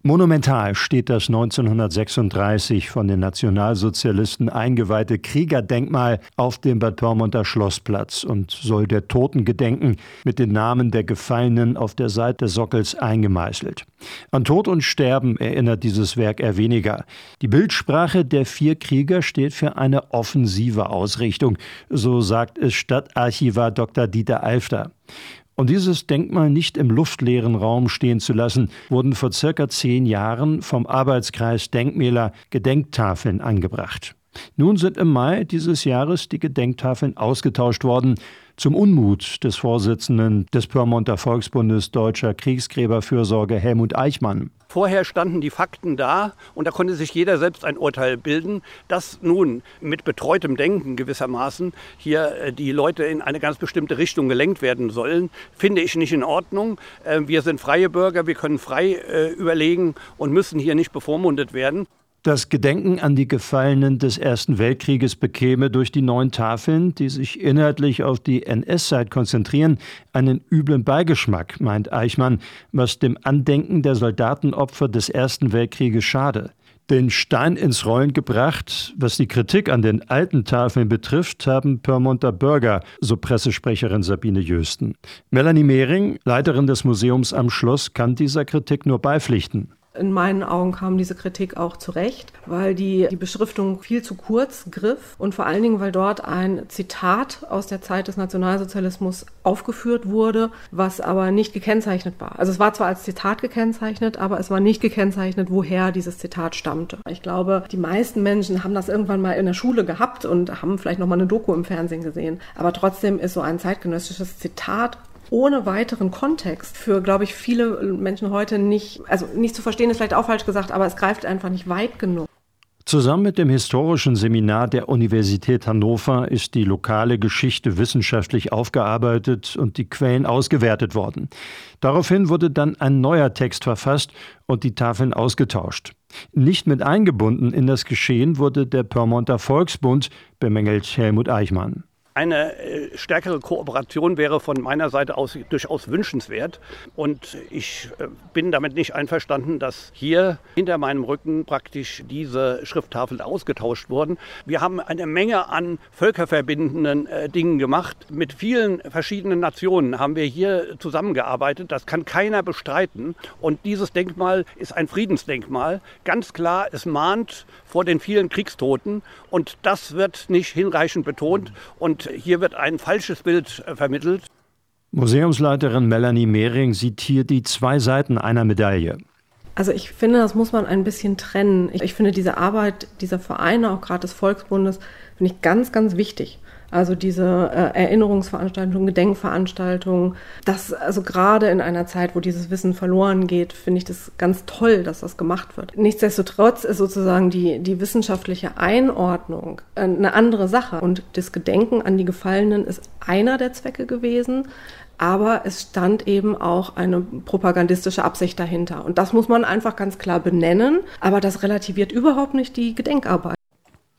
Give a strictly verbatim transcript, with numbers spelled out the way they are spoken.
Monumental steht das neunzehnhundertsechsunddreißig von den Nationalsozialisten eingeweihte Kriegerdenkmal auf dem Bad Pyrmonter Schlossplatz und soll der Toten gedenken, mit den Namen der Gefallenen auf der Seite des Sockels eingemeißelt. An Tod und Sterben erinnert dieses Werk eher weniger. Die Bildsprache der vier Krieger steht für eine offensive Ausrichtung, so sagt es Stadtarchivar Doktor Dieter Alfter. Um dieses Denkmal nicht im luftleeren Raum stehen zu lassen, wurden vor circa zehn Jahren vom Arbeitskreis Denkmäler Gedenktafeln angebracht. Nun sind im Mai dieses Jahres die Gedenktafeln ausgetauscht worden, zum Unmut des Vorsitzenden des Pyrmonter Volksbundes Deutscher Kriegsgräberfürsorge Helmut Eichmann. Vorher standen die Fakten da und da konnte sich jeder selbst ein Urteil bilden, dass nun mit betreutem Denken gewissermaßen hier die Leute in eine ganz bestimmte Richtung gelenkt werden sollen, finde ich nicht in Ordnung. Wir sind freie Bürger, wir können frei überlegen und müssen hier nicht bevormundet werden. Das Gedenken an die Gefallenen des Ersten Weltkrieges bekäme durch die neuen Tafeln, die sich inhaltlich auf die N S-Zeit konzentrieren, einen üblen Beigeschmack, meint Eichmann, was dem Andenken der Soldatenopfer des Ersten Weltkrieges schade. Den Stein ins Rollen gebracht, was die Kritik an den alten Tafeln betrifft, haben Pyrmonter Bürger, so Pressesprecherin Sabine Jösten. Melanie Mehring, Leiterin des Museums am Schloss, kann dieser Kritik nur beipflichten. In meinen Augen kam diese Kritik auch zurecht, weil die, die Beschriftung viel zu kurz griff und vor allen Dingen, weil dort ein Zitat aus der Zeit des Nationalsozialismus aufgeführt wurde, was aber nicht gekennzeichnet war. Also es war zwar als Zitat gekennzeichnet, aber es war nicht gekennzeichnet, woher dieses Zitat stammte. Ich glaube, die meisten Menschen haben das irgendwann mal in der Schule gehabt und haben vielleicht noch mal eine Doku im Fernsehen gesehen. Aber trotzdem ist so ein zeitgenössisches Zitat ohne weiteren Kontext für, glaube ich, viele Menschen heute nicht, also nicht zu verstehen ist vielleicht auch falsch gesagt, aber es greift einfach nicht weit genug. Zusammen mit dem historischen Seminar der Universität Hannover ist die lokale Geschichte wissenschaftlich aufgearbeitet und die Quellen ausgewertet worden. Daraufhin wurde dann ein neuer Text verfasst und die Tafeln ausgetauscht. Nicht mit eingebunden in das Geschehen wurde der Pyrmonter Volksbund, bemängelt Helmut Eichmann. Eine stärkere Kooperation wäre von meiner Seite aus durchaus wünschenswert. Und ich bin damit nicht einverstanden, dass hier hinter meinem Rücken praktisch diese Schrifttafeln ausgetauscht wurden. Wir haben eine Menge an völkerverbindenden äh, Dingen gemacht. Mit vielen verschiedenen Nationen haben wir hier zusammengearbeitet. Das kann keiner bestreiten. Und dieses Denkmal ist ein Friedensdenkmal. Ganz klar, es mahnt vor den vielen Kriegstoten. Und das wird nicht hinreichend betont. Und hier wird ein falsches Bild vermittelt. Museumsleiterin Melanie Mehring sieht hier die zwei Seiten einer Medaille. Also ich finde, das muss man ein bisschen trennen. Ich, ich finde diese Arbeit dieser Vereine, auch gerade des Volksbundes, finde ich ganz, ganz wichtig. Also diese äh, Erinnerungsveranstaltungen, Gedenkveranstaltungen, das, also gerade in einer Zeit, wo dieses Wissen verloren geht, finde ich das ganz toll, dass das gemacht wird. Nichtsdestotrotz ist sozusagen die, die wissenschaftliche Einordnung eine andere Sache. Und das Gedenken an die Gefallenen ist einer der Zwecke gewesen, aber es stand eben auch eine propagandistische Absicht dahinter. Und das muss man einfach ganz klar benennen, aber das relativiert überhaupt nicht die Gedenkarbeit.